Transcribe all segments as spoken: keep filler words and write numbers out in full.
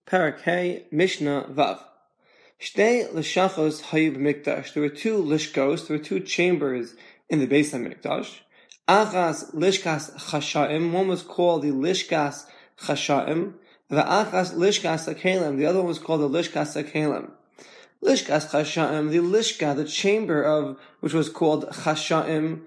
Parak Hey, Mishnah Vav. Shtei lishachos hayu b'mikdash. There were two lishkos, there were two chambers in the Beis HaMikdash. Achas lishkas chashaim. One was called the lishkas chashaim. V'achas lishkas hakelim. The other one was called the lishkas hakelim. Lishkas chashaim, the lishka, the chamber of which was called chashaim.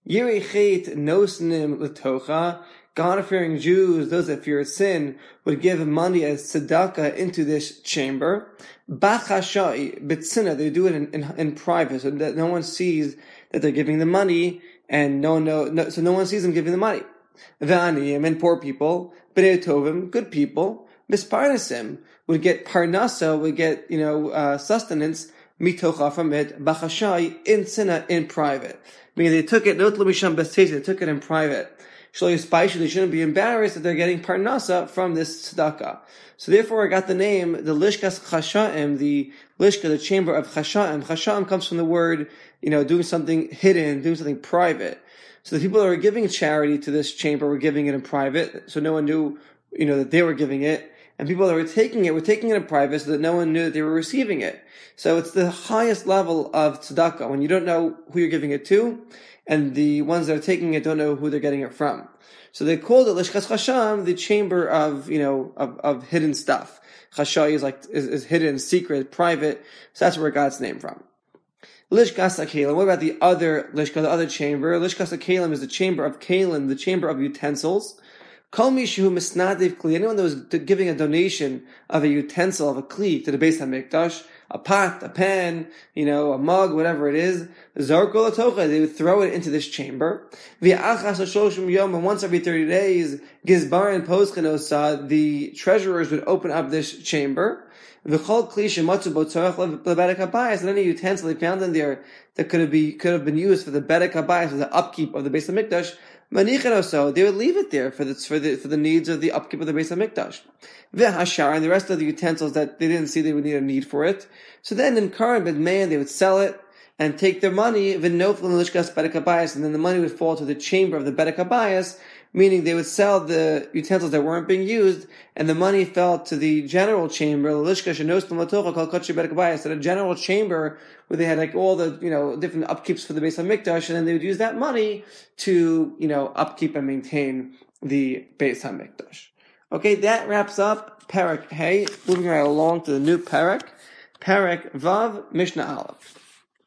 Yirei nosnim letocha. God-fearing Jews, those that fear sin, would give money as tzedakah into this chamber. Bachashai, bitzina, they do it in, in, in private, so that no one sees that they're giving the money, and no, no, no so no one sees them giving the money. V'aniyim, and poor people, b'nei tovim, good people, misparnasim, would get parnasa, would get, you know, uh, sustenance, mitocha from it, bachashai, in tzina, in private. Meaning they took it, not l'misham b'seis, they took it in private. They shouldn't be embarrassed that they're getting parnasa from this tzedakah. So therefore I got the name, the lishkas chashaim, the lishka, the chamber of chashaim. Chashaim comes from the word, you know, doing something hidden, doing something private. So the people that were giving charity to this chamber were giving it in private, so no one knew, you know, that they were giving it. And people that were taking it were taking it in private so that no one knew that they were receiving it. So it's the highest level of tzedakah, when you don't know who you're giving it to, and the ones that are taking it don't know who they're getting it from. So they called it Lishkas Chasham, the chamber of, you know, of, of hidden stuff. Chashai is like, is, is hidden, secret, private. So that's where it got its name from. Lishkas HaKelim. What about the other Lishka, the other chamber? Lishkas HaKelim is the chamber of Kelim, the chamber of utensils. Kol mishu misnadev kli. Anyone that was giving a donation of a utensil, of a kli, to the Beis HaMikdash, a pot, a pan, you know, a mug, whatever it is, zarko latocha, they would throw it into this chamber. V'achas ha'shoshim yom, and once every thirty days, gizbar and poschenosa, the treasurers would open up this chamber. V'chol kli shematzu botzarach lebedek habayis, and any utensil they found in there that could have be could have been used for the bedek habayis, for the upkeep of the Beis HaMikdash, manichin they would leave it there for the for the for the needs of the upkeep of the Beis HaMikdash. V'hashar, and the rest of the utensils that they didn't see they would need a need for it. So then in Karan B'dmeyan they would sell it and take their money, v'nofel l'lishkas bedek habayis, and then the money would fall to the chamber of the bedek habayis, meaning they would sell the utensils that weren't being used, and the money fell to the general chamber, l'lishka shenostam latocha kol kotche bedek habayis, to the general chamber where they had like all the, you know, different upkeeps for the Beis HaMikdash, and then they would use that money to, you know, upkeep and maintain the Beis HaMikdash. Okay, that wraps up Parak Hey. Moving right along to the new Parak. Parak Vav, Mishnah Aleph.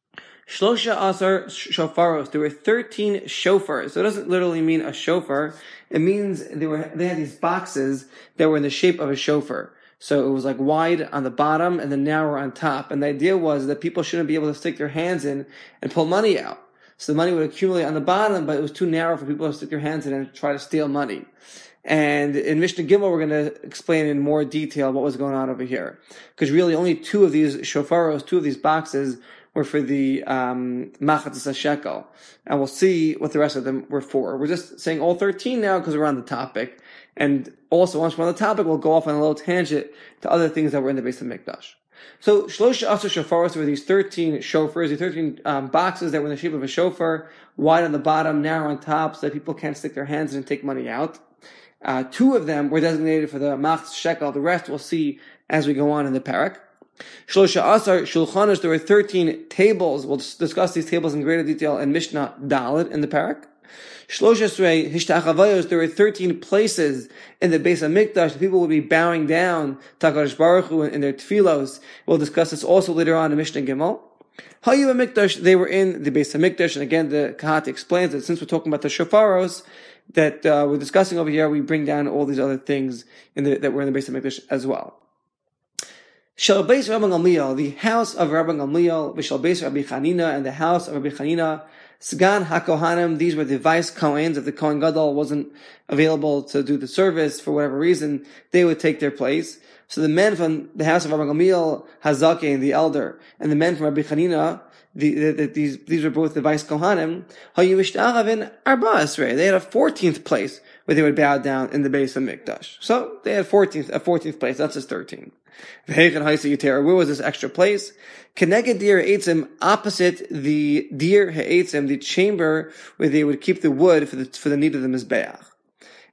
Shlosha Asar Shofaros. There were thirteen shofars. So it doesn't literally mean a shofar. It means they were, they had these boxes that were in the shape of a shofar. So it was like wide on the bottom and then narrower on top. And the idea was that people shouldn't be able to stick their hands in and pull money out. So the money would accumulate on the bottom, but it was too narrow for people to stick their hands in and try to steal money. And in Mishnah Gimel, we're going to explain in more detail what was going on over here. Because really only two of these shofaros, two of these boxes, were for the um Machatzis HaShekel. And we'll see what the rest of them were for. We're just saying all thirteen now because we're on the topic. And also, once we're on the topic, we'll go off on a little tangent to other things that were in the Beis HaMikdash. So, Shlosha Asar Shofaros were these thirteen shofars, these thirteen um, boxes that were in the shape of a shofar, wide on the bottom, narrow on top, so that people can't stick their hands in and take money out. Uh, two of them were designated for the Machatzis Shekel. The rest we'll see as we go on in the parak. Shlosha Asar Shulchanos, there were thirteen tables. We'll discuss these tables in greater detail in Mishnah Dalet in the parak. Shlosha Srei Hishtachavayos, there were thirteen places in the Beis HaMikdash. People would be bowing down to HaKadosh Baruch Hu in their tefillos. We'll discuss this also later on in Mishnah Gimel. Hayu HaMikdash, they were in the Beis HaMikdash, and again the Kahat explains that since we're talking about the shofaros that uh, we're discussing over here, we bring down all these other things in the, that were in the Beis HaMikdash as well. Shal Beis Rabbi Gamliel, the house of Rabbi Gamliel, V'shal Beis Rabbi Chanina, and the house of Rabbi Chanina, Sgan HaKohanim, these were the vice Kohanes. If the Kohen Gadol wasn't available to do the service for whatever reason, they would take their place. So the men from the house of Rabbi Gamliel, Hazake, the elder, and the men from Rabbi Chanina, the, the, the, these these were both the vice Kohanim, they had a fourteenth place where they would bow down in the Beis HaMikdash. So they had fourteenth, a fourteenth place, that's just thirteen. Where was this extra place? Keneged dir ha'etzim, opposite the dir ha'etzim, the chamber where they would keep the wood for the for the need of the mizbeach.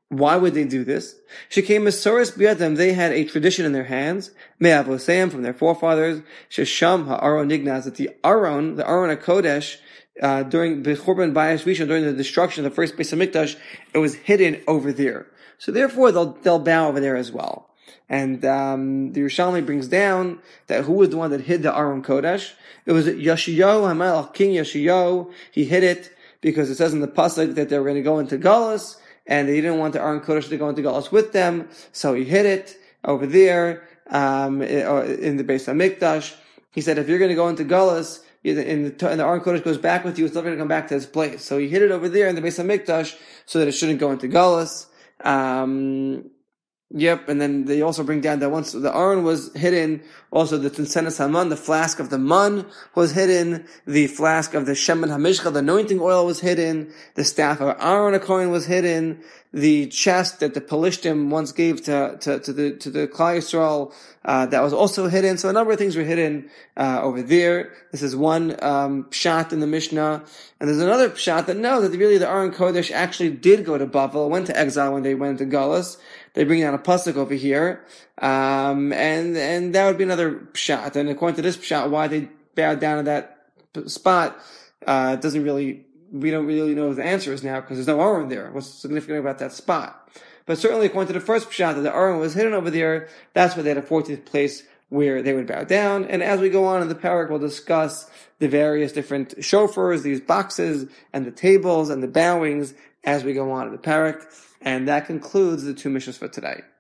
Why would they do this? Shekei Mesoros biyadam, they had a tradition in their hands, me'avoseim, from their forefathers, shesham ha'aron nignaz, that the Aron, the Aron HaKodesh, uh, during B'churban Bayis Rishon, during the destruction of the first Beis HaMikdash, it was hidden over there. So therefore, they'll, they'll bow over there as well. And, um, the Yerushalmi brings down that who was the one that hid the Aron Kodesh? It was Yoshiyahu HaMelech, King Yoshiyahu. He hid it because it says in the Pasuk that they were going to go into Galus, and they didn't want the Aron Kodesh to go into Galus with them, so he hid it over there, um, in the Beis HaMikdash. He said, if you're going to go into Galus, and the, and the Aron Kodesh goes back with you, it's not going to come back to its place. So he hid it over there in the Beis HaMikdash so that it shouldn't go into Galus. Um, Yep, and then they also bring down that once the Aron was hidden, also the Tzensenes Haman, the flask of the man was hidden, the flask of the Shemen HaMishcha, the anointing oil was hidden, the staff of Aaron HaKohen was hidden, the chest that the Pelishtim once gave to, to, to the, to the Klal Yisrael, uh, that was also hidden. So a number of things were hidden, uh, over there. This is one, um, pshat in the Mishnah. And there's another pshat that no, that really the Aron Kodesh actually did go to Bavel, went to exile when they went to Galus. They bring down a pasuk over here, um, and and that would be another pshat. And according to this pshat, why they bowed down at that spot uh, doesn't really, we don't really know what the answer is now because there's no Aron there. What's significant about that spot? But certainly, according to the first pshat, that the Aron was hidden over there. That's why they had a fourteenth place where they would bow down. And as we go on in the parak, we'll discuss the various different shofars, these boxes, and the tables and the bowings as we go on in the parak. And that concludes the two mishnahs for today.